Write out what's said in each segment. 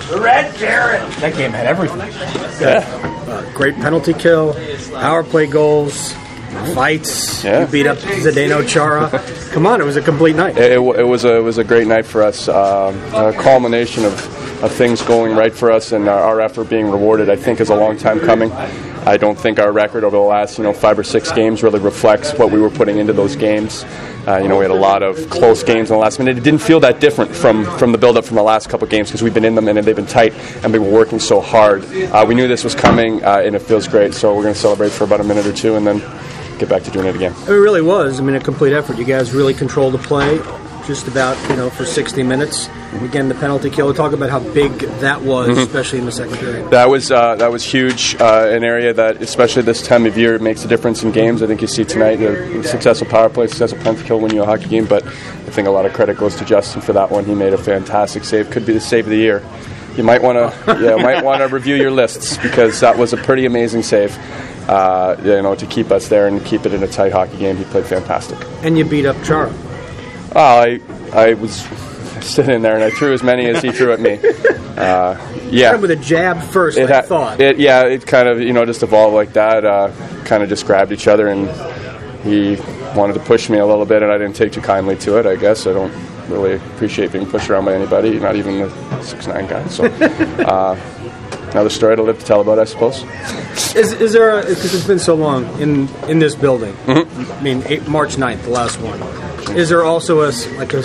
That game had everything. Yeah. Great penalty kill, power play goals, fights. Yeah. You beat up Zdeno Chara. Come on, it was a complete night. It was a great night for us. A culmination of things going right for us and our effort being rewarded, I think, is a long time coming. I don't think our record over the last 5 or 6 games really reflects what we were putting into those games. We had a lot of close games in the last minute. It didn't feel that different from the build-up from the last couple of games because we've been in them and they've been tight and we were working so hard. We knew this was coming and it feels great, so we're going to celebrate for about a minute or two and then get back to doing it again. It really was. A complete effort. You guys really controlled the play just about, for 60 minutes. Again, the penalty kill. Talk about how big that was, especially in the second period. That was huge. An area that, especially this time of year, makes a difference in games. I think you see tonight the successful power play, successful penalty kill win you a hockey game. But I think a lot of credit goes to Justin for that one. He made a fantastic save. Could be the save of the year. You might want to review your lists because that was a pretty amazing save. To keep us there and keep it in a tight hockey game. He played fantastic. And you beat up Chara. I was sitting there and I threw as many as he threw at me. With a jab first, I thought. It kind of just evolved like that. Kind of just grabbed each other and he wanted to push me a little bit and I didn't take too kindly to it. I guess I don't really appreciate being pushed around by anybody, not even the 6'9" guy. So another story to live to tell about, I suppose. Is there because it's been so long in this building? March 9th, the last one. Is there also a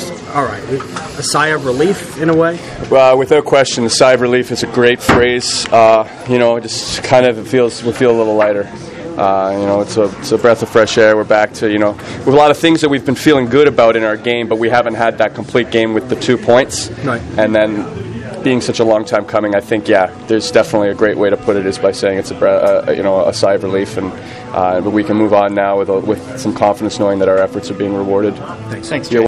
sigh of relief in a way? Well, without question, the sigh of relief is a great phrase. Just kind of we feel a little lighter. It's a breath of fresh air. We're back to with a lot of things that we've been feeling good about in our game, but we haven't had that complete game with the 2 points. Right. And then being such a long time coming, I think there's definitely a great way to put it is by saying it's a sigh of relief, and but we can move on now with some confidence, knowing that our efforts are being rewarded. Thanks.